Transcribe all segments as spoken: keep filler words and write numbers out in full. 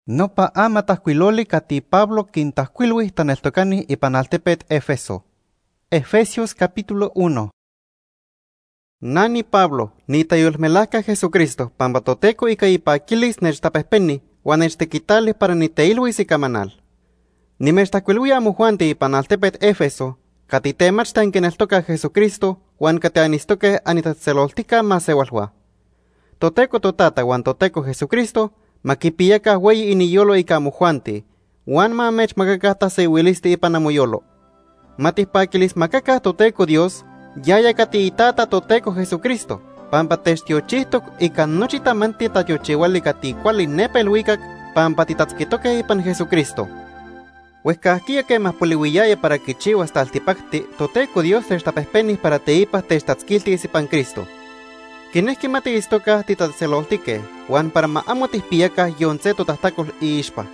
Nopa ama tahkuiloli kati Pablo quintahkuilui taneltocani ipan altepet Efeso. Efesios capítulo uno. Nani Pablo, nitayolmelahka Jesucristo, pampa toteco ika ipaquilis nechtapehpeni, uan nechtequitali para niteilhuis ikamanal. Nimechtahkuiluia amojuanti ipan altepet Efeso, kati temachta inquineltoca Jesucristo, uan kati anistoque anitatzeloltica masewalhua. Toteco totata uan toteco Jesucristo, makipiaka weyi iniyolo ika amojuanti, uan ma mechmakaka taseuilisti ipan amoyolo. Matihpaquilis makaka toteco Dios, yaya kati itata toteco Jesucristo, pampa techtiochihtok ika nochi tamanti tatiochiwali kati kuali nepa ilhuicac, pampa titatzquitoque ipan Jesucristo. Huescahquia quemah poliuiyaya para quichiuas taltipacti, toteco Dios techtapehpenis para teipas techtatzquiltis ipan Cristo. Quinehki matiistocah titatzeloltique, uan para ma amo tihpiacah yonce totahtacol iixpa.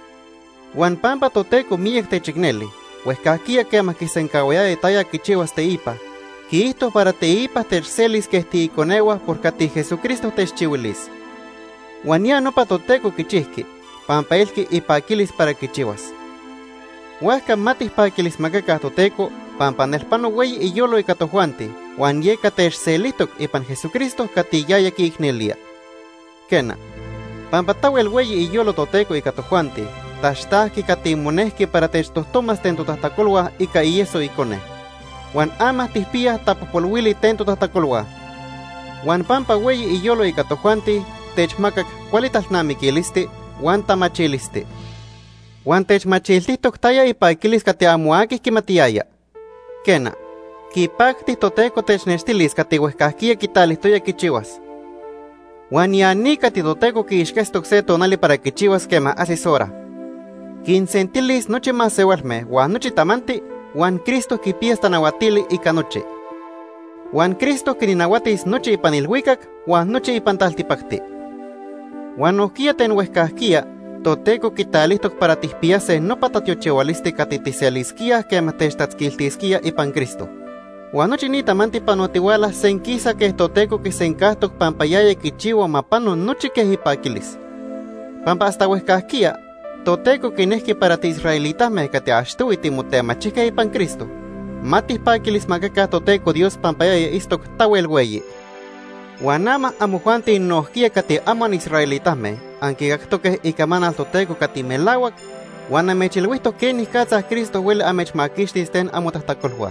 Uan pampa toteco miec techicneli, huescahquia quemah quisencauayaya taya quichiuas teipa, quiihto para teipas techcelis queh tiiconeuah por cati Jesucristo techchiuilis. Uan ya nopa toteco quichihqui, pampa elqui ipaquilis para quichiuas. Huasca matihpaquilis macacah toteco, pampa nelpano weyi iyolo ika tojuanti, uan yeka techcelihtoc ipan Jesucristo kati yaya quiicnelia. Kena, pampa tawel weyi iyolo toteco ika tojuanti, tachtahki kati monehki para techtohtomas tentotahtacolua ika iyeso icone. Uan ama tihpiah tapopolwili tentotahtacolua. Uan pampa weyi iyolo ika tojuanti, techmacac cualitalnamiquilisti, uan tamachilisti. Uan techmachiltihtoc taya ipaquilis kati amoaquih quimatiaya. Kena, quipactih toteco technextilis kati huescahquia quitalihtoya quichiuas. Uan yani kati toteco quiixquestoc se tonali para quichiuas quema asis hora. Quinsentilis nochi masewalmeh uan nochi tamanti, uan Cristo quipias tanauatili ika nochi. Uan Cristo quininauatis nochi ipan ilhuicac uan nochi ipan taltipacti. Uan ohquia ten huescahquia, toteco quitalihtoc para tihpiase nopa tatiochiualisti kati tiselisquiah quema techtatzquiltisquia ipan Cristo. Uan nochi ni tamanti panotiualah senquisa queh toteco quisencahtoc pampa yaya quichiua mapano nochi queh ipaquilis. Pampa hasta huescahquia, toteco quinehqui para ti israelitameh kati axtui timotemachihqueh ipan Cristo. Matihpaquilis macacah toteco Dios pampa yaya istoc tawel weyi. Uan ama amojuanti nohquia kati aman israelitameh, anquicactoqueh icamanal toteco kati melauac, uan amechilhuihtoc quenih catzah Cristo hueli amechmaquixtis ten amotahtacolhua.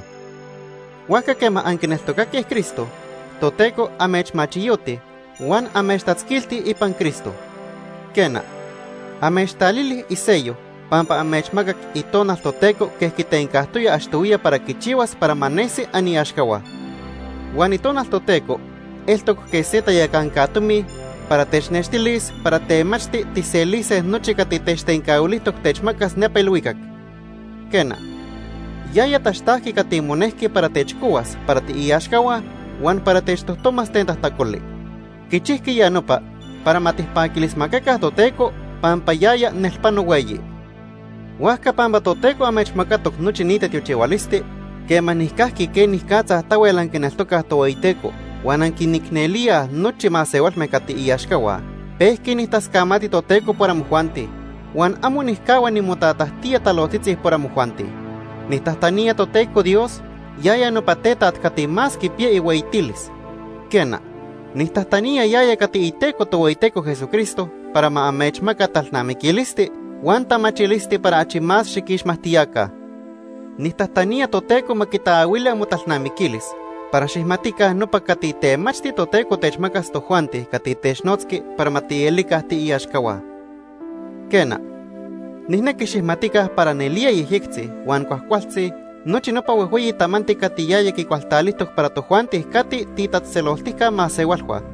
Huaca quema anquineltocaqueh Cristo, toteco amechmachiyoti, uan amechtatzquilti ipan Cristo. Kena, amechtalili isello, pampa amechmacac itonal toteco queh quitencahtoya axtouia para quichiuas para manesi aniaxcaua. Uan itonal toteco, eltoc que se tayacancatomi para technextilis, para temachti tiselises nochi kati techtencaulihtoc techmacas nepa ilhuicac. Kena, yaya tachtahki kati monehki para techcuas, para tiiaxcaua, uan para techtohtomas tentahtlacoli. Quichihqui ya nopa, para matihpaquilis macacah toteco, pampa yaya nelpano weyi. Huasca pampa toteco amechmacatoc nochi ni tetiochiualisti, quema nihcahki quenih catzah tawel anquineltocah toweiteco, uan anquinicneliah nochi masewalmeh kati iaxcaua, pehqui nihtascamati toteco por amojuanti, uan amo nihcaua nimotatahtia talotitzih por amojuanti. Nihtahtania toteco Dios, yaya nopatetat kati mas quipia iueitilis. Kena, nihtahtania yaya kati iteco toweiteco Jesucristo, para ma amechmaca talnamiquilisti, uan tamachilisti para achi mas xiquixmahtiaca. Nihtahtania toteco maquitaahuili amotalnamiquilis, para xihmaticah nopa kati temachti toteco techmacas tojuanti kati technotzki para matielicah tiiaxcaua. Kena, nihnequi xihmaticah para nelia yihyectzi uan cuahcualtzi, nochi nopa uehueyi tamanti kati yaya quicualtalihtoc para tojuanti kati titatzeloltica masewalhua.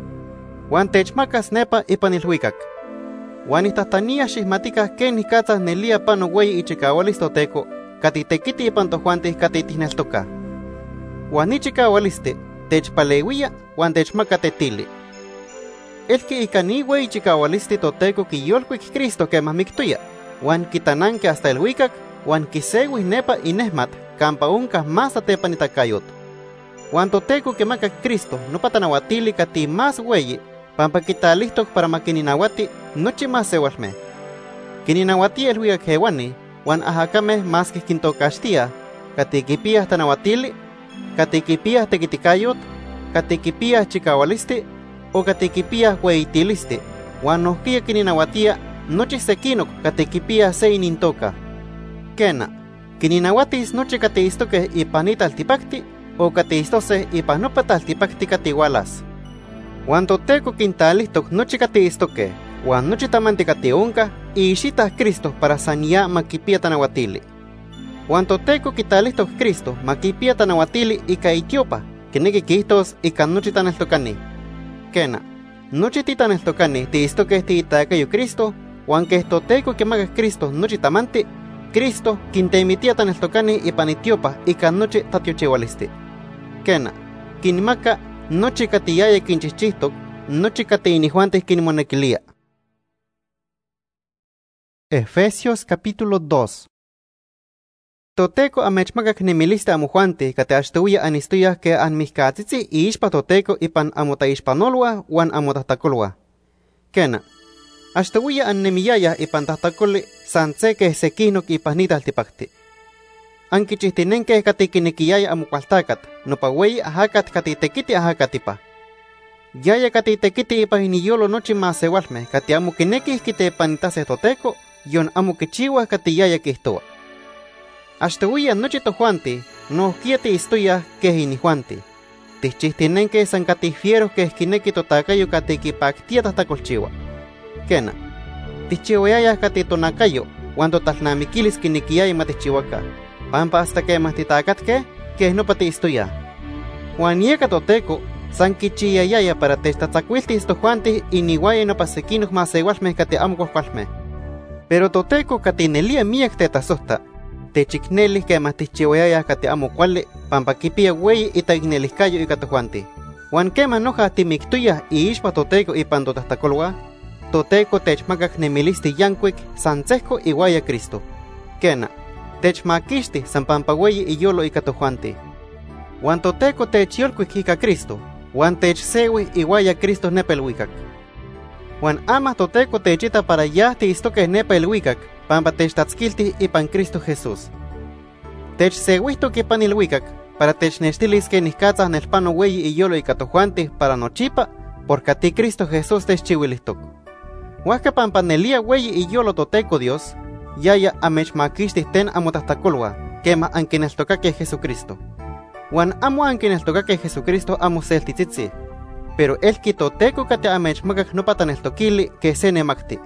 Uan techmacas nepa ipan ilhuicac. Uan nihtahtania xihmaticah quenih catzah nelia pano weyi ichicaualis toteco, kati tequiti ipan tojuanti kati tihneltocah. Uan ichicaualisti, techpaleuia, uan techmaca tetili. Elqui ika ni weyi chicaualisti toteco quiyolcuic Cristo quemah mictuya, uan quitananque hasta ilhuicac, uan quiseuih nepa inehmat, campa oncah mas atepanitacayot. Uan toteco quemacac Cristo nopa tanauatili kati mas weyi, pampa quitalihtoc para maquininauati nochi masewalmeh, Kininawati elhuicac hewani, wan ahakameh más que quintocastia, katiquipias tanawatili, katiquipias tequiticayot, katiquipias chicawalisti, o katiquipias hueitilisti, wan nohquia kininawatia, noche sequinoc katiquipias se inintoca. Kena, kininawatis noche cateistoque y panita altipacti, o cateistose y panopata altipacti catigualas. Wan toteco quintalistok noche cateistoque, wan noche tamante cateunca, y xitas Cristo para sanía maquipia tanawatili. Wan toteco quitalistok Cristo maquipia tanawatili y caitiopa, que negue quistos y can noche taneltocani. Kena, noche titaneltocani teistoque tiitacayo Cristo, wan que toteco que magas Cristo noche tamante, Cristo quintemitia taneltocani y panitiopa y can noche tatiochewaliste. Kena, kinmaka noche catiyaya quinchichtistok, noche cateinijuantes kinmonequilia. Efesios capítulo dos. Toteco amechmagak nemilista amujuante cateastuya anistuya que anmihkatzitzi y ispa toteco ipan amotaishpanoloa wan amotahtacolua. Kena, astuya annemiyaya ipan tahtacoli santse que sequinok ipanita altipacti. Ankichihtinenke katikinikiyaya amukualtakat, nopawey ahakat katitequiti ahakatipa. Yaya katitequiti ipa iniyolo nochi masewalme kati amukinekis kite panitase toteco, yon amukichiwa katiyaya kistoa. Astuya nochi tojuanti, no kieti istuya que inijuanti. Tichihtinenke san katifieros que eskineki totakayo katikipaktia tahtacolchiwa. Kena, tichiwayaya katitonakayo, cuando talnamikilis kinikiyaya matichiwaka. Pampa hasta que mastitacatque, que no pati istuya. Juan yeka toteco, san kichiyayaya para testatzacuiltis tojuanti y niwaya no pasequinos más igualme kati amucualme. Pero toteco katinelia miak tetasosta. Techiknelis que mastichiwayaya kati amucuale, pampa kipia wey y taigneliscayo y katojuanti. Juan que manoja timictuya y ispa toteco y pandotastacolwa, toteco techmagak nemilisti yanquic, sansesco y guaya Cristo. Kena. Techmaquisti san pampahueyi y yolo y catojuanti. Juan toteco techyolcuic ica Cristo, Juan techsewi y guaya Cristo nepelhuicac. Juan ama toteco techita para yahti istoque nepelhuicac, pampa techtatzquilti y pan Cristo Jesús. Techsehuisto que panilhuicac, para technestilis que niscatzas nelpano hueyi y yolo y catojuanti para nochipa, porque a ti Cristo Jesús techchihuilistoc. Huasca pampanelia hueyi y yolo toteco Dios, yaya amechmaquistis ten amotahtacolua, quema anquineltocaque Jesucristo. Juan amo anquineltocaque Jesucristo amo seltitzitzi, pero el quitoteco cate amechmagak no pataneltoquili que se nemakti.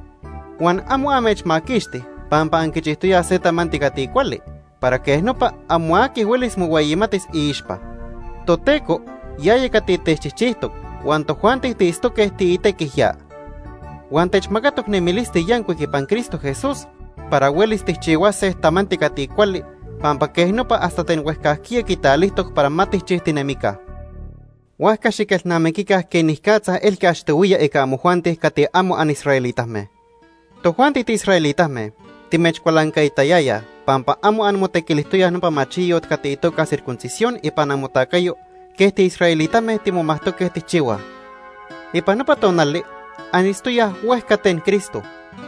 Juan amo amechmaquisti, pampa anquichistuya zeta manticati cuali, para que no pa amuaki huelis muguayimatis y ispa. Toteco, yaya cati techchichihtok, Juan tojuantis tiistoque tiitequihya. Juan techmagatok nemilisti yancuic pan Cristo Jesús, para huelis tichihuase tamanticati cuali, pampa que no pa hasta tenhuescasquia quitalistok para matis chistinemica. Huasca xiquelnamequicas que niscatza el que astuya eka amujuantis cati amo an israelitasme. Tojuanti ti israelitasme, timechcualancaitayaya, pampa amo an motequilistuyas no pa machillot cati itoca circuncisión y panamotacayo, que este israelitasme timomastoque tichiwa. Y pa no pa tonali, anistuya huescaten Cristo.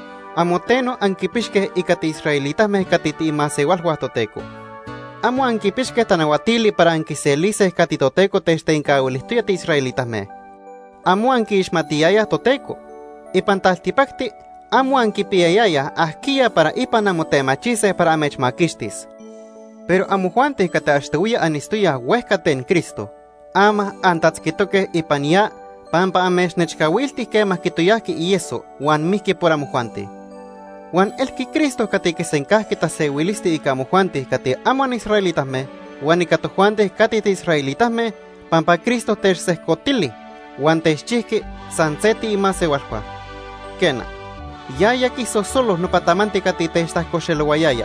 Amoteno anquipixque y cati israelitas me catiti masewal huastoteco. Amo anquipixque tanawatili para anquiselices catitoteco teste incaulistuya ti israelitas me. Amo anquishmatiaya toteco. Y pantaltipacti, amo anquipiayaya asquia para ipanamotemachise para amechmaquistis. Pero amo juantes catashtuya anistuya huescaten Cristo. Ama antatzquitoque y pania, pampa amechnechkawiltis que masquituyaki y eso, wan miski por amo juante. Juan el que Cristo cati que se encasque tasewilisti y camujuantes cati aman israelitas me, Juan y catojuantes cati te israelitas me, pampa Cristo te sescotili, Juan te chisque, sanseti y masewalpa. Kena, ya ya quiso solos no patamante cati te estas cocheluayaya.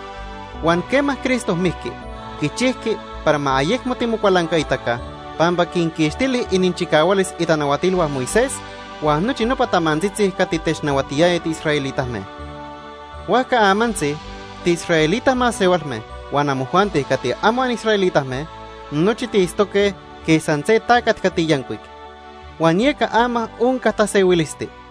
Juan que más Cristo miski, que chisque para maayek motimucualanca itaka, pampa quinquistili y ninchicawales y tanawatilwa Moisés, Juan no chino patamanzitzi cati te xnawatiae ti israelitas me. Huaca amansi, ti israelitas más sewalme, Juan amujuante cati aman israelitas me, nochi ti istoque que sanse tacat cati yanquic. Juan yeka ama un catasewilisti.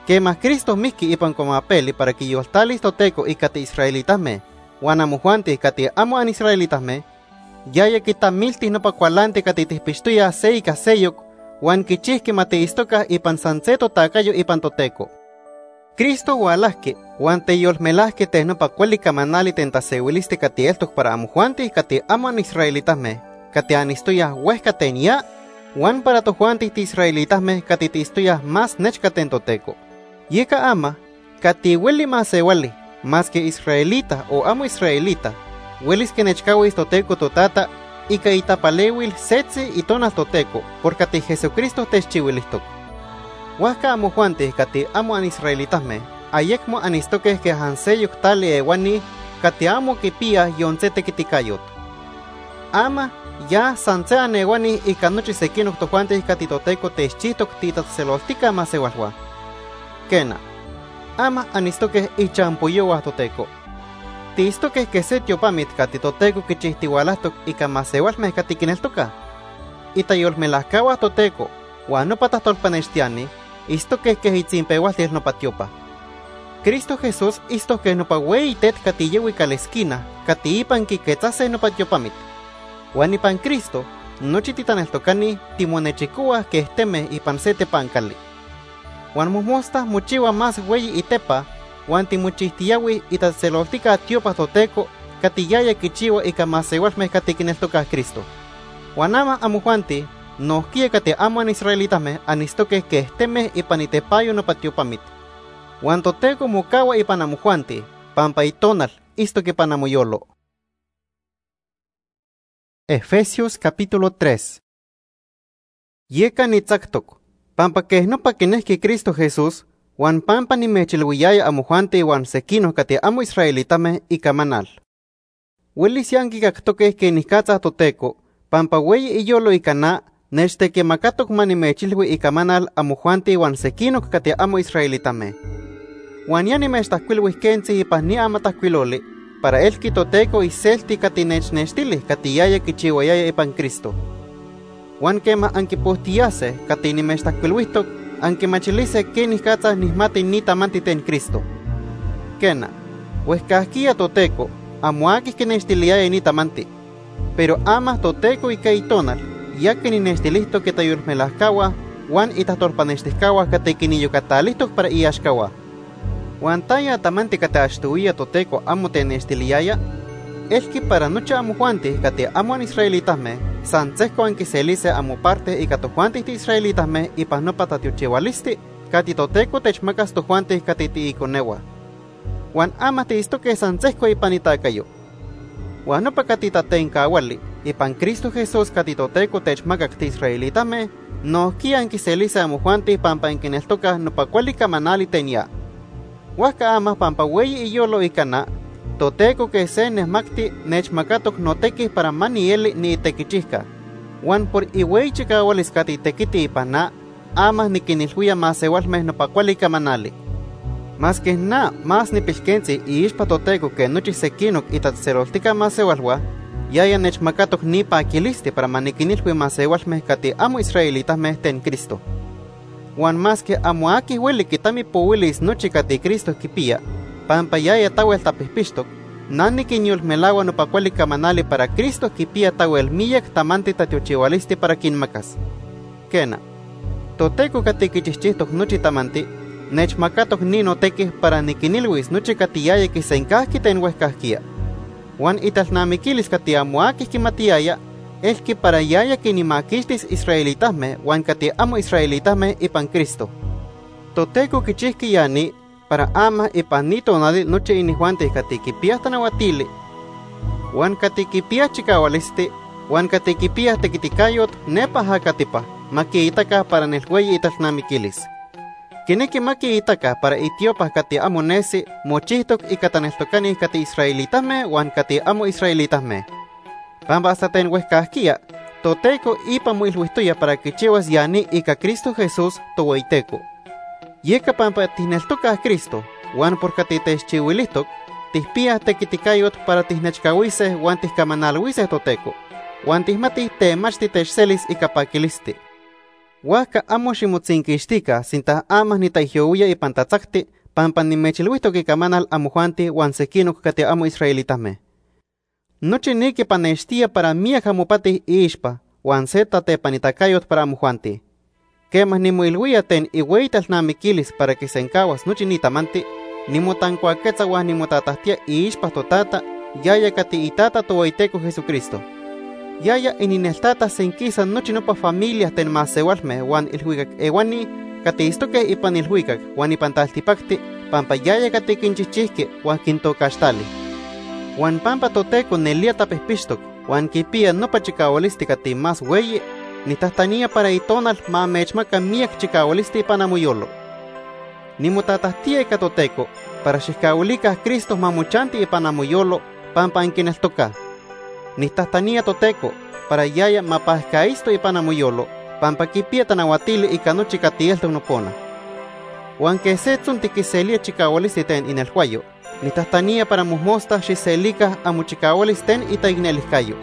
Quema Cristo miski ipan comapeli para que yoltalis toteco y cati israelitas me, guanamujuante cati amo an israelitas me, yaya kita milti no pa cualante cati tispistuya seika seyok, wan kichihki mateistoka ipan sanseto takayo ipan toteco. Cristo gualaske, wan te yolmelaske te no pa cuali kamanali tentasewiliste cati eltok para amujuante cati amo an israelitas me, cati anistuya huesca tenia, wan para tojuante ti israelitas me cati tistuya más nechcaten toteco. Yeka ama, kati weli más se wali, más que israelita o amo israelita, welis que nechkawis toteco totata, y ka itapalewil setzi y tonas toteco, por kati Jesucristo techchiwilistok. Huasca amo juante kati amo an israelitas me, ayekmo anistoques que hanseyuk tali ewani, kati amo que pia yonsete kitikayot. Ama, ya sanse anewani y kanuchi sekinok tojuante kati toteco techchitok titatseloltika más se walwa. Kena, ama anistoque y champuyo a toteco. Tistoque que se tiopamit cati toteco que chistiwalastok y camasewal me catiquinestoca. Y tayol me las caguas toteco, guano patastor panestiani, istoque que hitzimpeguas de no patiopa. Cristo Jesús isto que no paguei tet catillewi calesquina, catiipan quiquetzase no patiopamit. Guanipan Cristo, no chititan estocani, timonechicua que esteme y pansete pancali. Wan mumosta muchiwa más güey y tepa, wan timuchistiyawi y tatseloltika tiopa toteco, catillaya kichiwa y kamasewal me catiquinestoca Cristo. Wanama amujuanti, nos kie cate amo an israelitas me, anistoque que esteme y panitepayo no patiopamit. Wan toteco mukawa y panamujuanti, pampa y tonal, isto que panamuyolo. Efesios capítulo tres. Yeka nitzaktok. Pampa que no pa que que Cristo Jesús, wan pampa ni mechilwiyaya amujuante wan sekino kate amo israelitame y kamanal. Willis yanki kaktoke que nikatza toteco, pampa wey y yolo y kana, neste que makatok mani mechilwi y kamanal amujuante wan sekino kate amo israelitame. Wan yani mestakwilwis kenzi y pasni amatakwilole, para el kitoteco y selti katinech nestili katiyaya kichiwayaya ipan Cristo. Wan kema anki postiyase, katini mestakwilwistok, anki machilise que niskatza nismati nitamanti ten Cristo. Kena, huescasquia toteco, amuakis que nestiliaya nitamanti, pero ama toteco y keitonal, ya que ni nestilisto que tayurmelascawa, wan itatorpanestiscawa katekiniyo katalistok para iashcawa. Wan taya tamanti katashtuia toteco amo ten nestiliaya, es que para noche amujuanti kate amo an israelitas me, sanseco anki selise amo parte y katojuanti ti israelitas me y pas no patatiuchiwalisti, kati toteco techmakas tojuanti kati ti ikonewa. Wan ama te isto que sanseco y panitakayo. Wan no pa kati tatenka wali, y pan Cristo Jesús kati toteco techmakak ti israelitas me, no ki anki selise amujuanti pampa en kinestoka no pa kuali kamanali tenya. Huasca ama pampa wey y yolo y kana, toteco que se nesmakti nechmakatok notekis para manieli ni tekichihka. Wan por iwei chikawalis kati tekiti ipana, amas ni kinilhuya más ewalmes no pakuali kamanali. Más que na, más ni pilkenzi y ishpa toteco que nochi sekinok y tatseroltika más ewalwa, yaya nechmakatok ni pa akilisti para manikinilhui más ewalmes kati amo israelitas me ten Cristo. Wan más que amo aki hueli kitami powilis nochi kati Cristo kipia, pampa yaya tawel tapispishtok, nani kinyol melawa no pakuali kamanali para Cristo kipia tawel miyak tamanti tatiochiwalisti para kinmakas. Kena, toteco kati kichichihtok nochi tamanti, nechmakatok ni notekis para nikinilwis nochi kati yaya kisenkahki ten huescahkia. Wan italnamikilis kati amo aki kimatiaya, es que para yaya kinimakistis israelitasme, wan kati amo israelitasme ipan Cristo. Toteco kichihki yani, para ama y panito nadie noche inijuantes katikipias tanawatili, wan katikipias chikawaliste, wan katikipias tekitikayot nepa hakatipa, maki itaka para nelhuey italnamikilis. Kineki maki itaka para itiopas kati amo nesi, mochihtok y katanestokani kati israelitasme, wan kati amo israelitasme. Pamba hasta ten huescasquia, toteco ipa muilhuistuya para que chivas yani y ka Cristo Jesús toweiteco. Yeka pampa tihneltoka Cristo, wan por katite chiwilistok, tispia tekitikayot para tihnechkawises wan tihkamanalwises toteco, wan tihmati temachti techselis y kapakilisti. Huasca amo ximotzinquixtica sinta amas nitaihyohuya ipan tatzakti, pampa nimechilhuihtok ikamanal amojuanti huan sequinoc kati amo israelitame. Nochi niki panextia para miak amopatih iixpa, huan se tatepanitacayot para amojuanti. Quemah nimoilhuia ten iueital namiquilis para que sencahuas nochi nitamanti, nimotancuaquetza huan nimotatahtia iixpa totata, yaya kati itata tohueiteco Jesucristo. Yaya inineltata senquisa nochi nopa familia ten masewalme huan ilhuicac ewani kati istoque ipan ilhuicac huan ipan taltipacti, pampa yaya kati quinchichihque huan quintocaxtali. Huan pampa toteco nelia tapehpixtoc huan quipia nopa chicaualisti kati mas hueyi, nitahtania para itonal ma mechmaca miak chicaualisti ipan amoyolo. Nimotatahtia ika toteco para xihcaulicah Cristo mamuchanti ipan amoyolo pampa anquineltoca. Nitahtania toteco para yaya mapahcaisto ipan amoyolo pampa quipia tanahuatili ika nochi kati eltoc nopona. Huan que setzon tiquiselia chicaualisti ten inelhuayo, nitahtania para mohmosta xiselicah amochicaualis ten ita ignelihcayo.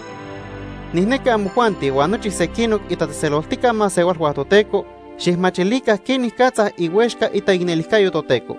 Nihneca amojuanti huan nochi sequinoc itateseloltica masewal huan toteco, xihmachilicah quinih catzah iuexca ita ignelihcayo toteco.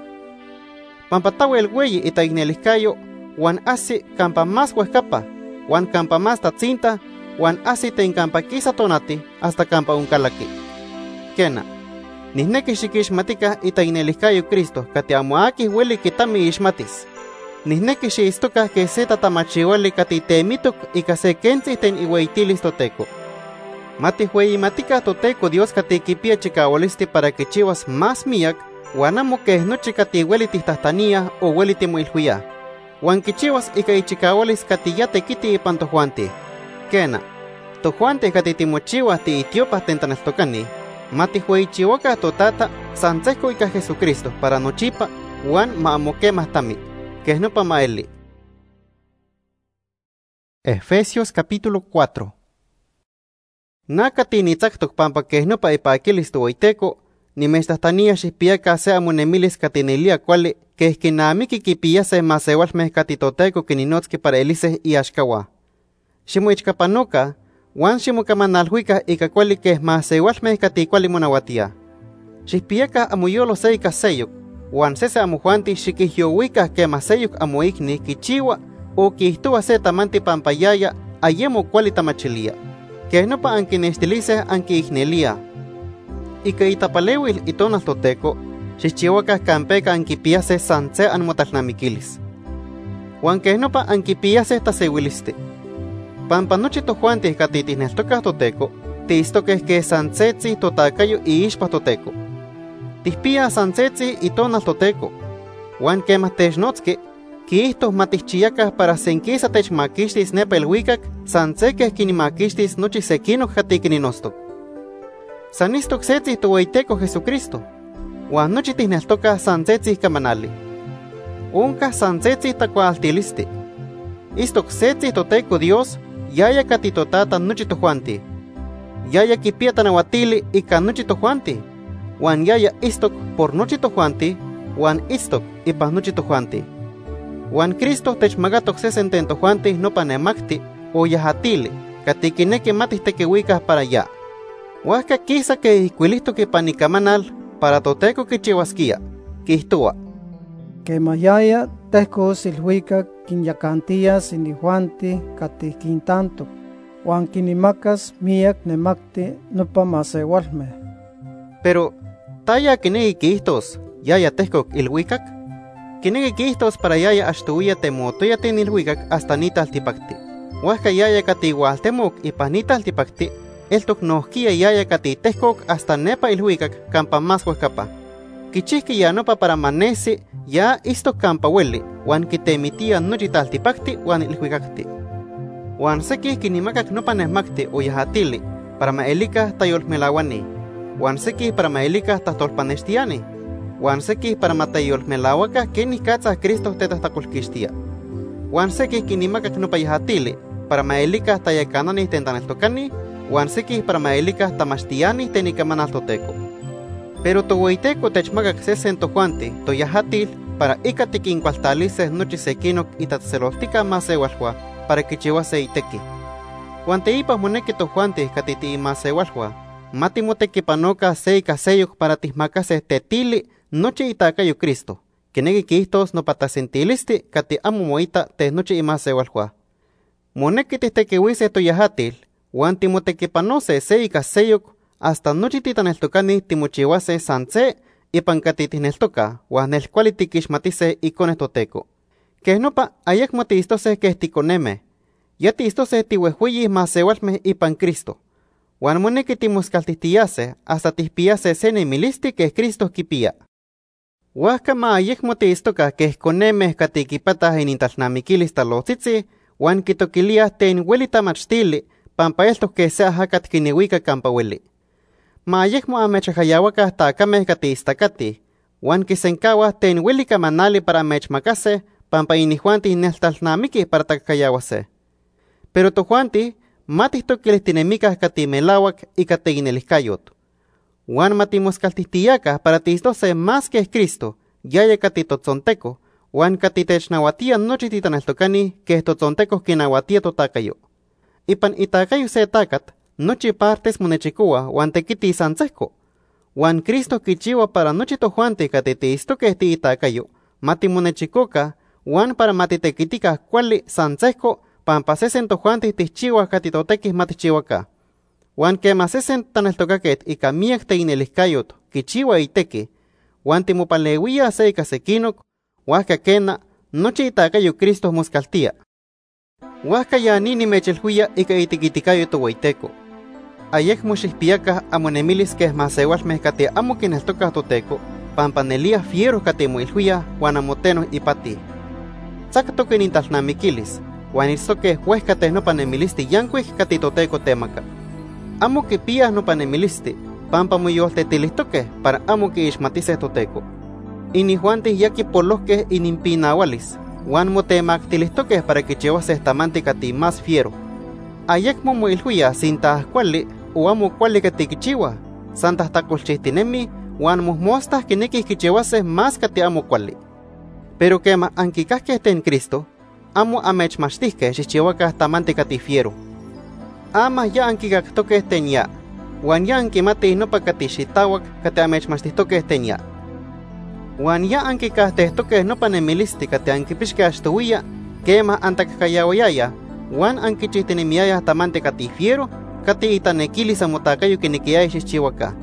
Pampa tawel hueyi ita ignelihcayo, huan asi campa mas huescapa, huan campa mas tatzinta, huan asi ten campa quisa tonati hasta campa uncalaqui. Quena, nihnequi xiquixmaticah ita ignelihcayo Cristo cati amo aquih hueli quitami ixmatis. Nihnequi xiistocah que se tatamachiuali cati temitoc ica se quentzi ten iueitilis toteco. Matihueyimaticah toteco Dios cati quipia chicaualisti para quichiuas más miak, huan amo queh nochi cati hueli tihtahtaniah o hueli timoilhuiah. Huan quichiuas ica ichicaualis cati ya tequiti ipan tojuanti. Quena, tojuanti cati timochiuah ti itiopah ten taneltocani, matihueyichiuacah totata san tzehco ica Jesucristo para nochipa, huan ma amo quemah tami. Que no pa maeli. Efesios capítulo cuatro. Naka tinitzaktok pampa que no pa ipaquilis tuoiteco, ni mestahtania xihpiaca se amonemilis catinelia cuali, que esquinamiki kipiyase masewalmeh catitoteco kininotski para elises y axkawa. Ximoichkapanoka, huan ximokamanalhuika ika cuali que masewalmeh caticuali monahuatia. Xihpiaca amoyolo se ika seyok, huan sese amojuanti xiquihyohuicah quema seyok amoicni quichiua o quihtua se tamanti pampayaya ayemo cuali tamachilia, que no pa anquinextiliseh anquiignelia. Ika itapaleuil itonal toteco, xihchiuacah campeca anquipiase san se anmotalnamiquilis. Huan que no pa anquipiase tasewilisti. Pampa nochi tojuanti catitihneltocah toteco, tiistoqueh que san setzi totacayo iixpa toteco. Tihpia sansetzi itonal toteco, huan quemah technotzki, quihtoh matihchiacah para senquisa techmaquixtis nepa ilhuicac, san sequeh quinimaquixtis nochi sequinoc jati quininostok. San istok setzi tohueiteco Jesucristo, huan nochi tihneltocah san setzi camanali. Oncah san setzi tacualtilisti. Istok setzi toteco Dios, yaya cati totata nochi tojuanti. Yaya quipia tanahuatili ika nochi tojuanti. Huan yaya istok por nochi tojuanti, huan istok ipan nochi tojuanti. Huan Cristo techmagatok sesenten tojuanti nopa nemakti o yajatili, cati quinequi matih tequiuicah para ya. Huasca quisa que ihcuilihtok ipan ikamanal para toteco quichiuasquia, quihtua. Quema yaya tehco silhuicac quinyacantias inijuanti cati quintantok, huan quinimacas miak nemakti nopa masewalmeh. Pero, taya quinequi quihtos, yaya tehcoc ilhuicac? Quinequi quihtos para yaya axtouia temotoya ten ilhuicac hasta nita altipacti. Huasca yaya cati igualtemoc ipan nita altipacti, eltoc nohquia yaya cati tehcoc hasta nepa ilhuicac campa más huescapa. Quichihqui ya nopa para manesi ya istoc campa hueli, huan quitemitia nochi taltipacti huan ilhuicacti. Huan sequih quinimacac nopa nesmacti o yajatili, para maelica tayolmelawani. Huan sequih para maelica tahtolpanextiani, huan sequih para matayolmelawacah quenih catzah Cristo tetahtacolquixtia. Huan sequih quinimacac nopa yajatili, para maelica tayacanani ten taneltocani, huan sequih para maelica tamaxtiani ten ikamanal toteco. Pero tohueiteco techmacac sesen tojuanti toyajatil para ika tiquincualtalises nochi sequinoc itatzeloltica masewalhua para quichiuase itequi. Huan teipa monequi tojuanti catiti masewalhua matimotekipanoca se ika seyok para tismacase tetili nochi itacayo Cristo, kineki quihtos nopatasentiliste kati amo moita te nochi imasewalhua. Moneki tihtekiuise toyahatil, uan timotekipanose se ika seyok hasta nochi titaneltocani timochihuase sanse ipan kati tihneltoca, uan nelcuali tikixmatise icone toteco. Que nopa ayekmo tiistose que ticoneme, ya tiistose tihuehuiyis masewalme ipan Cristo. Uan moneki timoscaltihtiase hasta tihpiase se nemilisti que Cristo kipia. Huasca ma ayekmo tiistoca que coneme katikipatah inintalnamiquilis talotzitzi, uan kitoquilia ten hueli tamachtili, pampa estos que sea hakat kinihuica campa hueli. Ma ayekmo amechahayawaka takame katiistakati, uan kisenkawa ten hueli kamanali para mechmacase, pampa inihuanti nestalnamiki para takayawase. Pero tojuanti, matihtoquilistinemica katimelawak y kateineliscayot. Uan matimoscaltihtiaca para tiistose más que Cristo, yaya katitotzonteco, uan katitechnahuatia nochi titaneltocani que totzonteco kinahuatia totacayo. Ipan itacayo se tacat, nochi partes monechicua uan tequiti sanseco. Uan Cristo kichiwa para nochi tojuanti katitiistoque ti itacayo, matimonechicoca, uan para matitequitica cuali sanseco, pampasesen tojuanti tichiwa katitotequis matichihuaca. Uan quemasesen taneltocaquet y camiac teineliscayot, kichiwa iteki, uan timopalewia se casequinoc, huasca quena, nochi itacayo Cristo moscaltia. Huasca ya nini mechelhuia y que itiquiticayo tohuaiteco. Ayek mochispiaca amonemilis que es masewalmes cate amo quienes toca toteco, pampanelia fieros cate muilhuia, uan amotenos y pati. Zacto que nintalnamiquilis, uan istoque huescate no panemilisti yancuic catitoteco temaca. Amo que pías no panemilisti, pampa muy tetilistoque para amo que ismatice toteco. Inihuantis yaqui por los que inimpinahualis, uan motemactilistoque para que llevase estamante cati más fiero. Ayek momo ilhuia sinta cuali, o amo cuali cati kichiwa, santas tacolchistinemi, uan mosmostas que nequis que llevase más cati amo cuali. Pero quema anquicas que esté en Cristo, amo amechmachtisque chichihuaca estamante cati fiero. Ama ya anquicactoque estén ya, uan ya anquimate no pa catixitawak cate amechmachtistoque estén ya. Uan ya anquicastestoque no pa nemilisti cate anquipixque ashtuia, quema antacacayawayaya, uan anquichihtinemiaya estamante cati fiero, cati itanequilis amotacayo quiniquiay chichihuaca.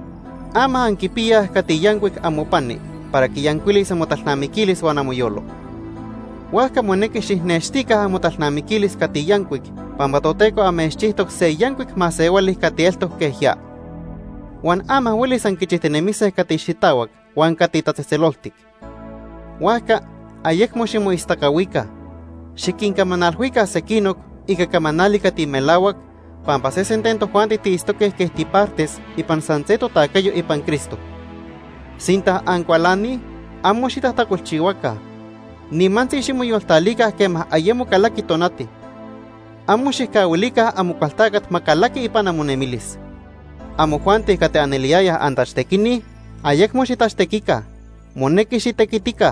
Ama anquipia cati yancuic amopani, para que yancuilis amotalnamiquilis uan amoyolo. Huasca moneki xihnestica amotalnamiquilis cati yancuic, pambatoteco amechchihtoc se yancuic maseualis cati eltoc que ya. Uan ama huelis anquichihtinemises cati xitawak, uan cati tatzezeloltic. Huasca ayekmo ximoistacahuica, xiquincamanalhuica sequinoc, y que camanali cati melawak, pampa se sentento juanti tiistoques que estipartes, y pan sanseto tacayo y pan Cristo. Sinta ancualani, amo xitahtacolchihuaca, ni mansi ximoyoltalica que ma ayemo calaki tonati. Amo xihcahuilica amo cualtacat macalaki ipan amonemilis. Amo juanti cate aneliaya antachtequini, ayekmo xitachtequica, moneki xitequitica.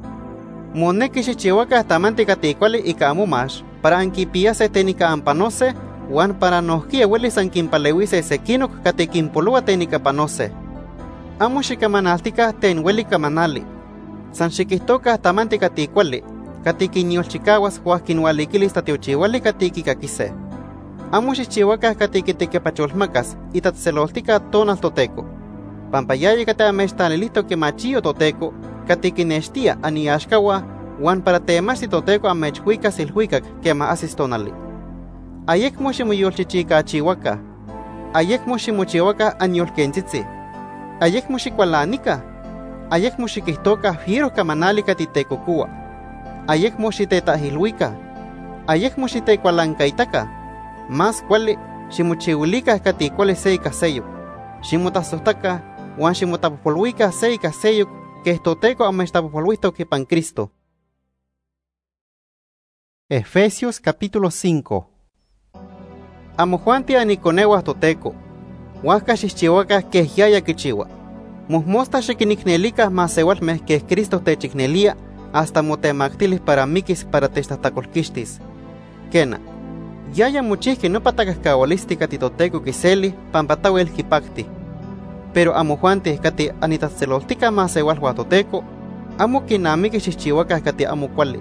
Moneki xichihuaca tamanti cate icuali ica amo mash, para anquipiase tenica ampanose, uan para nohquia huelis anquimpaleuise sequinoc cate quimpolua tenica panose. Amo xicamanaltica ten hueli camanali. San xiquihtoca tamanti cate icuali, cati quinyolchicahuas huasquinhualiquilis tatiochihuali cati quicaquise. Amo xichihuaca cati quitequepacholmacas y tatzeloltica tonal toteco. Pampayayi cate amechtanilito que machio toteco, cati quinextia aniaxcawa, uan para temasti toteco amechhuicas ilhuicac que ma asistonali. Ayekmo ximoyolchichica achihuaca, ayekmo ximochihuaca aniolquentzitzi, ayekmo xicualanica, ayekmo xiquihtoca fiero camanali cati tecocua, ayekmo xitetahilhuica, ayekmo xitecualancaitaca, más cuali ximochihuilica cati cuali se icaseyo, ximotazohtaca, uan ximotapopolhuica se icaseyo, que estoteco amechtapopolhuisto que pan Cristo. Efesios capítulo cinco. Amo juanti aniconehuas toteco, huasca xixchihuaca que yaya quichiua. Mosmosta xiquinicnelica masewalmeh que Cristo techicnelia hasta motemactilis para miquis para testatacolquistis. Kena, Yaya muchihki no patacascahualisti kati toteco kiseli pampatawel kipakti. Pero amo Juante kati anitatzeloltica más igual toteco, amo kinamiki chichihuacas kati amo cuali.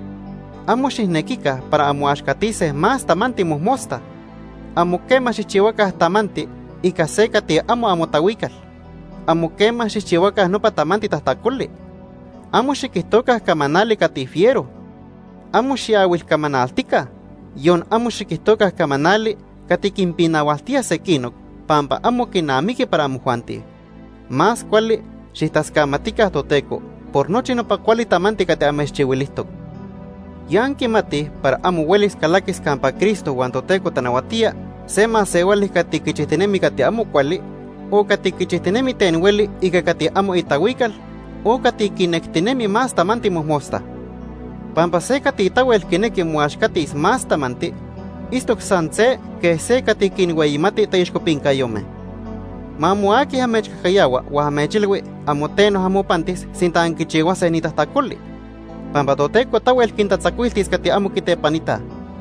Amo xisnequica para amo axcatices más tamanti musmosta. Amo quema chichihuacas tamanti y casecati amo amo tahuical. Amo quema chichihuacas no patamanti tastaculi. Amo xiquistocas camanali kati fiero. Amo xiawil camanaltica. Yon amo xiquistocas camanali kati quimpinahualtia sequino, pampa amo kinamiki para amo Juanti. Más cuali xistascamaticas toteco, por noche no pa cuali tamanti kati ameschihuilistoc. Yanki mati para amo huelis calaquis campa Cristo huan toteco tanahuatia, se más se huelis kati kichihtinemi kati amo cuali, o kati kichihtinemi ten hueli ika kati amo itahuical, o kati kinectinemi más tamanti musmosta. Pampa se kati itawel kineki muashkatis más tamanti, istok sanse que se kati kinhueyimati taixcopincayome. Mamuaki amechcacayawa wa amechilwi amoteno amopantis sinta anquichihuase nitastaculi. Pampa toteco tawel quintatzacuiltis kati amo kitepanita.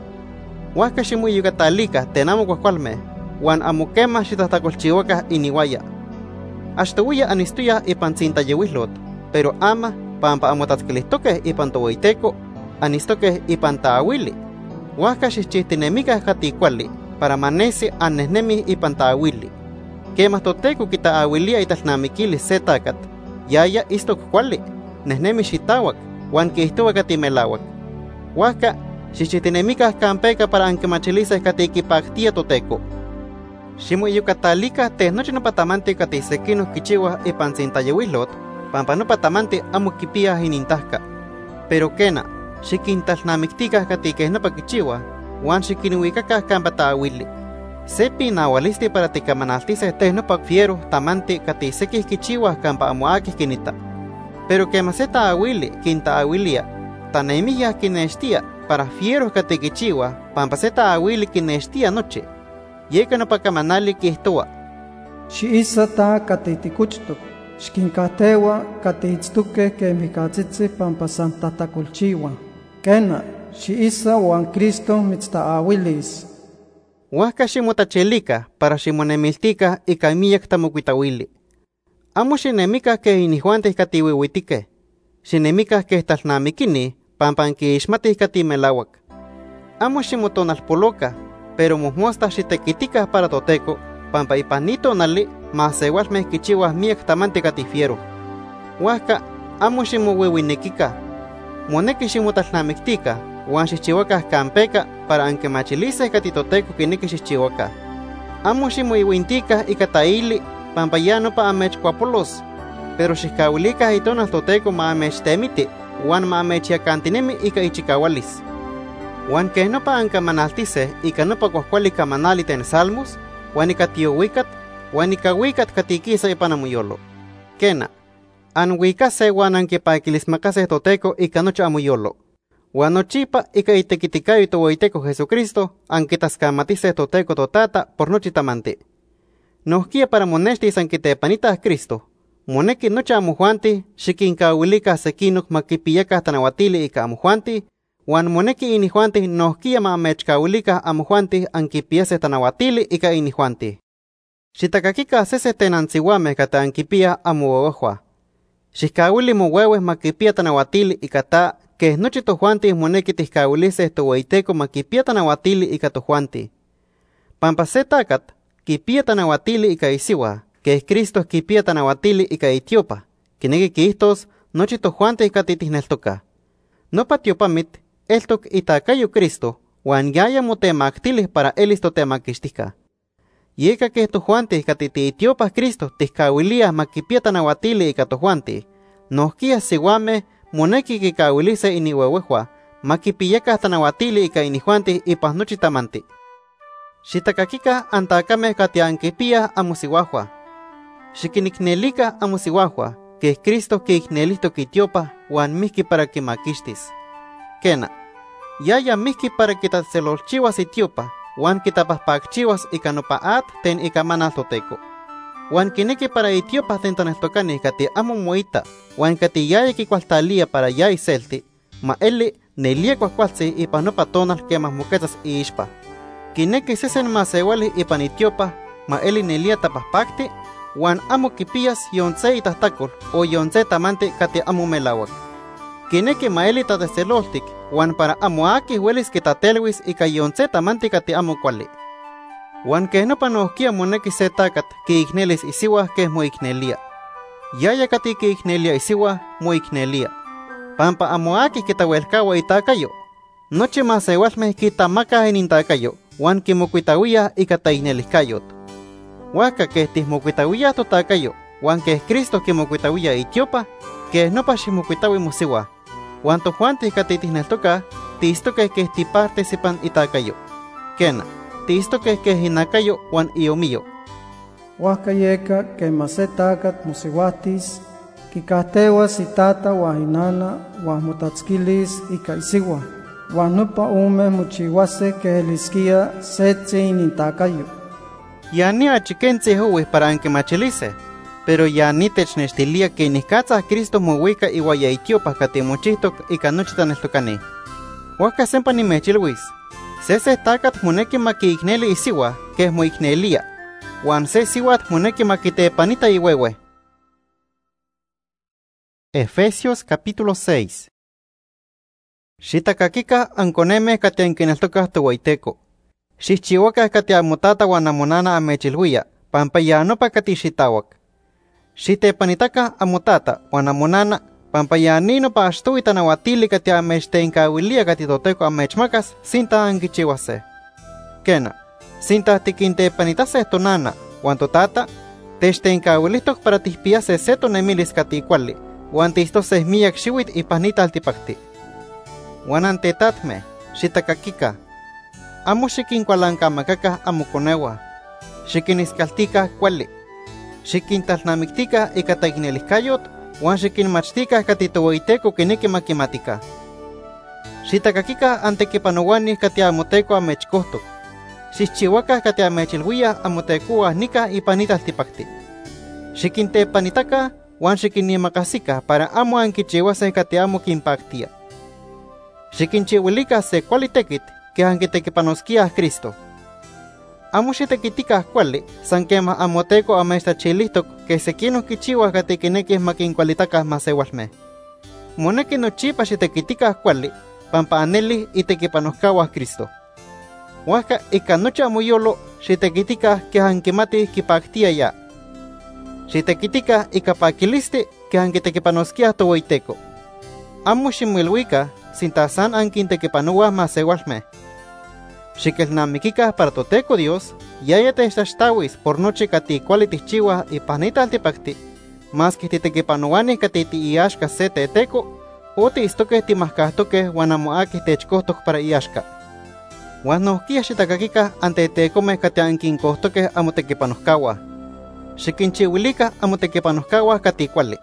Huasca ximuyucatalika tenamo cuacualme, wan amo quema xitahtacolchihuacas inihuaya. Axtauya anistuya ipan tzintayeuislot, pero ama pampa amotatzquilistoque ipan tohuiteco, anistoque ipan taawili. Huasca xixchihtinemicas kati cuali, para manesi annesnemi ipan taawili. Quemas toteco kitaawilia italnamiquilis se tacat, yaya istok cuali, nesnemi xitawak, wan kiihtowa kati melawak. Huasca xixchihtinemicas campeca para anquemachilises kati kipactia toteco. Ximuyucatalika te noche no patamanti kati sequinos kichihuas ipan tzintayeuislot, pampa no patamanti amo kipias inintasca. Pero kena, xiquintalnamicticas kati que no paquichihuas, wan xiquinuicacas campa taawili. Sepi nahualisti para ticamanaltises te no pafiero tamanti kati sequis kichihuas campa amoakis kinita. Pero que más taawili quintaawilia, tanemillas kinestia para fieros kati kichihuas, pampa se taawili kinestia noche. Yeka no pacamanali kistoa. Xiisa ta kati tikuchtok. Xkinkatewa kati itztuke ke mikatzitzi pampa santatakulchiwa. Kena, xiisa wan Cristo mitztaawilis. Huasca ximotachelika para ximonemiltica y camillak tamocuitawili. Amo xinemicas que inijuantes kati wiwitique. Xinemicas que estalnamikini pampan ki ixmatis kati melawak. Amo ximotonalpoloca, pero musmosta xitequiticas para toteco, pampa ipanito nali, mas igual mezquichihuas miek tamanti kati fiero. Huasca, amo ximohuehuinequica, moneki ximotalnamictica, wan xixchihuacas campeca para anquemachilises kati toteco kineki xixchihuacas. Amo ximoihuinticas y kataili, pampa ya no pa amechcuapolos, pero xixcahuilicas itonas toteco ma amechtemiti, wan ma amechiacantinemi ika ichicahualis. Wan que no pa ancamanaltise ika no pa cuascuali camanali ten salmos, wan ika tiohuicat, wan ika huicat katiquisa ipanamuyolo. Kena, anhuicase wan anquipaquilismacase toteco ika noche amuyolo. Wan nochipa ika itequiticayo tohuiteco Jesucristo, anquitascamatise toteco totata por nochi tamanti. Nosquia para monextis anquitepanitas Cristo, moneki noche amujuanti, xiquincauilica sequinoc maquipiyacas tanahuatili ika amujuanti, wan moneki inijuanti nosquia ma amechcauilica amujuanti anquipiese tanahuatili ika inijuanti. Xitacakika sese tenanzihuame kata anquipia amuhuehua. Xiscauili mohuehues maquipia tanahuatili ika ta, que noche tojuanti moneki tiscauilises tohueiteco maquipia tanahuatili ika tojuanti. Pampa se tacat, kipia tanahuatili ika isiwa, que es Cristo kipia tanahuatili ika itiopa, kineki kistos noche tojuanti ika titisneltoka. No patiopamit, eltok itakayo Cristo, wan yaya motemactilis para elis totemakistica. Yeka que tojuanti ika titiitiopas Cristo tiscauilias makipia tanahuatili ika tojuanti, nosquia siwame moneki kikauilise inihuehuehua, makipiyacas tanahuatili ika inijuanti ipas nochi tamanti. Xitakakika antakame kati anquipia amusihuahua. Xiquinicnelica amusihuahua, que es Cristo que ignelisto kitiopa, wan miski para que maquistis. Kena, yaya miski para que tatzelolchiwas itiopa, wan kitapahpakchiwas ikanopaat ten ikamanal toteco. Wan kineki para itiopa tentaneltocani kati amo moita, wan kati yaya kikualtalia para yay selti, ma eli nelia kuakualtzi ipa no patonal kemas moquetas iishpa. Kineki sesen masewali ipan Etiopa, ma eli nelia tapahpakti, wan amo kipias yonce itahtakol o yonce tamante kati amo melawak. Kineki ma eli tatesteloltik, wan para amo aki huelis kitatelwis ika yonce tamante kati amo kuali. Wan que no panohkia moneki se takat ki ignelis isiwa que mo ignelia. Yaya kati ki ignelia isiwa mo ignelia. Pampa amo aki kitawelkawa itakayo. Noche masewalme kitamaka en intakayo, wan ki mokuitawia ikata ignelikayot. Waka que tismokuitawia totakayo, wan que Cristo ki mokuitawia Etiopa, que no pashimokuitawi musiwa. Wan to Juan tikati tisneltoka, tistoke que ti participan itakayo. Kena. Tisto que que hinakayo wan iomiyo. Waka yeka que masetakat musiwatis, kikatewa sitata wahinana wahmutatskilis ika isiwa. Wanupa ume muchiwase que eliskia setzi nintakayo. Yani achikense huwe para anke machilice, pero yani technestilia que nikatsa Cristo muwika iwaya Etiopa katemuchitok ika nochitan estokane. Waka sempa ni mechilwis. Sese takat muneki maki igneli isiwa, que es mo ignelia. Wan se siwat muneki makite panita iwewe. Efesios capítulo seis. Shitakakika ankoneme kate ankineltoka tuwaiteko. Shichiwaka kate amutata wanamonana amechilhuya, pampayanopa kati shitawak. Shite panitaka amutata wanamonana, pampayanino pa ashtu itanawatili kati amechtenkawiliya kati toteko amechmakas sinta ankichiwase. Kena, sinta tikinte panitase tonana, wan totata, techtenkawilitok para tihpiase se tonemilis kati kuali, wan tistose miyak xiwit ipanita altipakti. Wan antetatme, shitakakika, amo xikinkualankamakaka amukonewa, xikiniskaltika kuali, xikintalnamiktika ikataignelikayot, wan xikinmachtika kati towaiteko kineki makimatika. Xitakakika antekipanowani kati amoteko amechkohtok. Xixchiwaka kati amechilhuya amotekuwa nika ipanita altipakti. Xikintepanitaka wan xikinnimakasika para amo ankichiwase kati amo kinpaktia. Xikinchiwilika se kuali tekit que ankitekipanoskia Cristo. Amo xitekitika kuali san kema amoteko amechtachilihtok que sekino kichiwa kati kineki makinkualitaka masewalme. Moneki nochipa xitekitika kuali pampa aneli itekipanohkawa Cristo. Waka ika noche amoyolo xitekitika que ankimati kipaktia ya. Xitekitika ika pakilisti que ankitekipanoskia towaiteko. Amo ximilwika sinta san ankintekipanowa masewalme. Xikelnamikika para toteko Dios, yaya techtastawis por noche kati kuali tihchiwa ipanita altipakti, mas que titekipanowani kati tiiashka se teteko, o tiistoke timahkahtoke wan amo aki techkohtok para iashka. Wan nohkia xitakakika ante tekome kati ankinkohtoke amo tekipanohkawa. Xikinchiwilika amo tekipanohkawa kati kuali.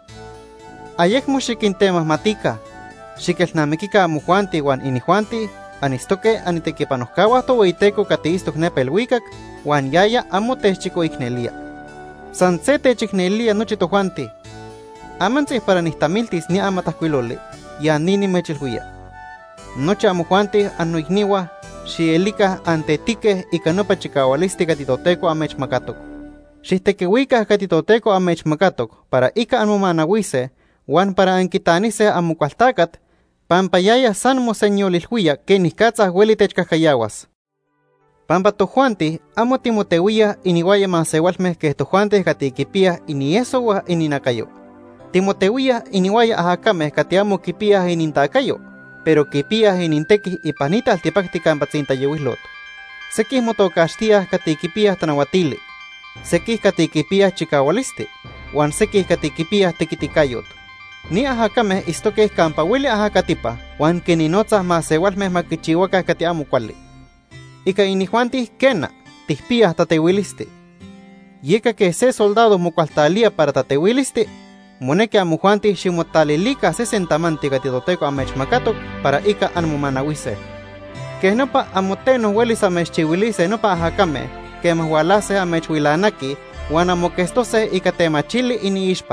Ayekmo xikintemahmatika, xikelnamikika amo Juanti wan inijuanti, anistoke anitekipanoskawa towaiteko kati istok nepelwikak, wan yaya amo techiko ignelia. San se techignelia nochi tojuanti. Amantzih para nihtamiltis ni amatahkuiloli, ya nini mechilhuya. Nochi amo Juanti anoigniwa, xielika ante tike ika nopa chikawalisti kati toteko amechmakatok. Xihtekewika kati toteko amechmakatok, para ika anmomanawise, wan para ankitanise amokualtakat, pampa yaya san moseñolilhuya que nihkatzah hueli techkahkayawas. Pampa tojuanti amo timotewia iniwaya masewalmeh que tojuanti kati kipia iniesowa ininakayo. Timotewia iniwaya ahakameh kati amo kipia inintakayo, pero kipia ininteki ipanita altipakti kampatzintayewihlot. Sekih motokashtia kati kipia tanawatili, sekih kati kipia chikawalisti, wan sekih kati kipia tekitikayot. Ni ahakameh istoke kampa wili ahakatipa, wan kininotza masewalmeh makichiwaka kati amo kuali. Ika inijuanti kena, tihpia tatewilisti. Yeka que se soldado mokualtalia para tatewilisti, moneki amo Juanti ximotalilika sesentamanti kati toteko amechmakatok para ika anmomanawise. Que nopa amoteno huelis amechchiwilise nopa ahakameh, que mahualase amechwilanaki, wan amokestose ika temachili iniishpa.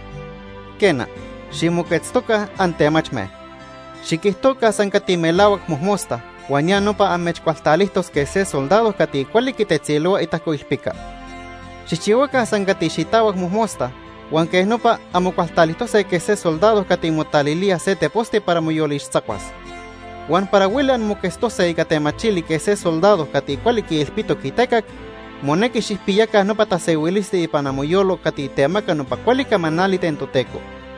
Kena, ximoketztoka ante amachme. Xikihtoka san kati melawak mohmosta, Wan ya nopa amechkualtalistos que se soldados kati kuali kitetziloa itakoilpika. Xichiwaka san kati xitawak muhmosta, wan que nopa amokualtalistos que se soldados kati motalilia se teposte para moyolixtzakuas. Wan para wilan mokestose ikatemachili que se soldados kati kuali kiilpito kitekak, moneki xihpiyaka nopa tasewilisti ipan amoyolo kati temaka nopa kuali kamanali tentoteko.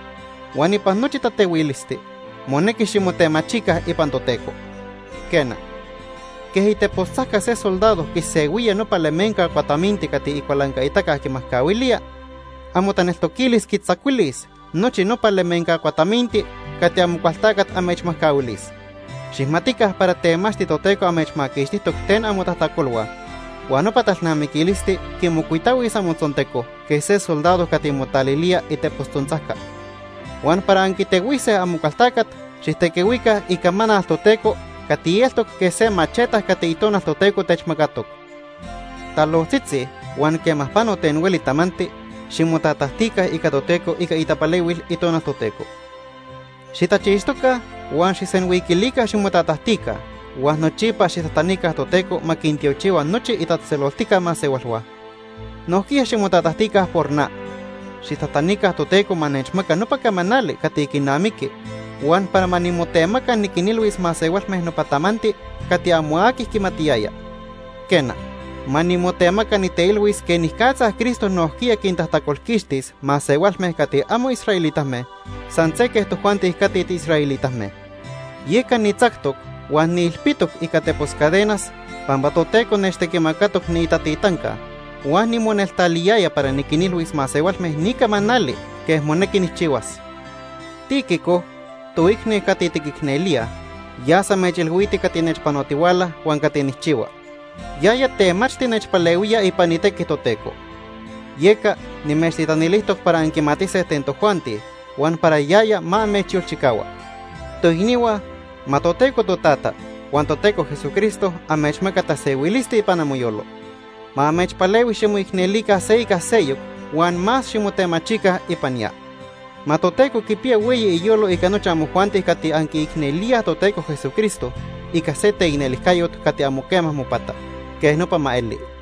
Wan ipan nochi tatewilisti, moneki ximotemachika ipan toteko. Kena. Que iteposaka se soldados que seguía nopa lemenka kuataminti kati ikualanka itaka kimaskawilia, amotaneltokilis kitzakuilis, nochi nopa lemenka kuataminti kati amokualtakat amechmaskawilis. Xihmatikah para temasti toteko amechmakixtitok ten amotahtakolwa. Wan nopa talnamikilisti kimokuitawis amotzonteko que se soldados kati motalilia itepostontzaka. Wan para ankitewise amokualtakat, xihtekewika ikamana toteko kati yeltok que se machetas kati itonas toteko techmakatok. Talotzitzi, wan kemahpano tenweli tamanti, ximotatahtika ika toteko ika itapalewil itonas toteko. Xitachistoka, wan xisenwikilika ximotatahtika, wan nochipa xitatanika toteko makintiochiwa nochi itatzeloltika masewalwa. Nohkia ximotatahtika por na. Xitatanika toteko manechmaka nopa kamanali kati kinamiki, wan para manimotemaka nikinilwis masewalmeh nopa tamanti kati amuakih kimatiaya. Kena, manimotemaka niteilwis que nihkatzah Cristo nohkia kintahtakolkixtis masewalmeh kati amo israelitasmeh, sansekeh tojuantih kati israelitasmeh. Yeka nitzaktok, wan niilpitok ika teposcadenas, pampa toteko nechtekimakatok niitatitanka, wan nimoneltaliaya para nikinilwis masewalmeh nika manali, que moneki nichiwas. Tíquico, tu ikni kati tikiknelia, ya sa mechilhuiti kati nechpanotiwala wan kati nichiwa. Yaya temachti nechpaleuya ipaniteki toteko. Yeka nimechtitanilihtok para ankimatise tentojuanti, wan para yaya ma mechyolchikawa. Toigniwa, ma toteko totata, wan toteko Jesucristo amechmaka tasewilisti ipanamoyolo. Ma amechpalewi ximuiknelika seika seyok, wan mas ximutemachika ipanya. Ma toteko kipia weye iyolo ika nocha amojuanti kati ankiiknelia toteko Jesucristo, ika se teignelihkayot kati amokemah mopata, que es no pa maeli.